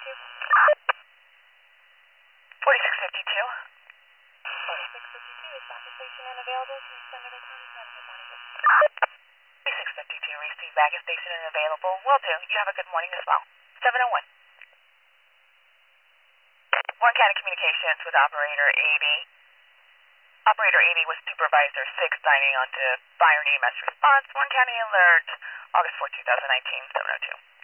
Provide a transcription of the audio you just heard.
you. 4652. 4652 is back to station and available. Can you send it a time? Have a good morning. 4652, receive back at station and available. Will do. You have a good morning as well. 701. Warren County Communications with Operator 80. Operator 80 with Supervisor 6 signing on to fire and EMS response. Warren County Alert, August 4, 2019, 702.